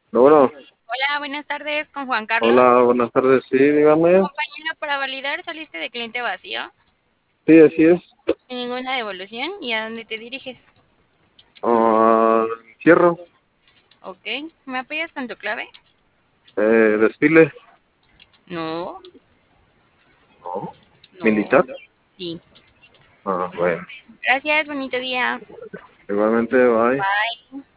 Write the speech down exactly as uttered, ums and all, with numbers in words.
Bueno, Hola, buenas tardes con Juan Carlos. hola, buenas tardes, sí, dígame. Compañero, para validar saliste de cliente vacío, Sí, así es. sin ninguna devolución. ¿Y a dónde te diriges? Ah, cierro, Ok, ¿me apoyas con tu clave? eh, desfile. No, No. no, Militar. sí. Ah, bueno. Gracias, bonito día. Igualmente, bye. Bye.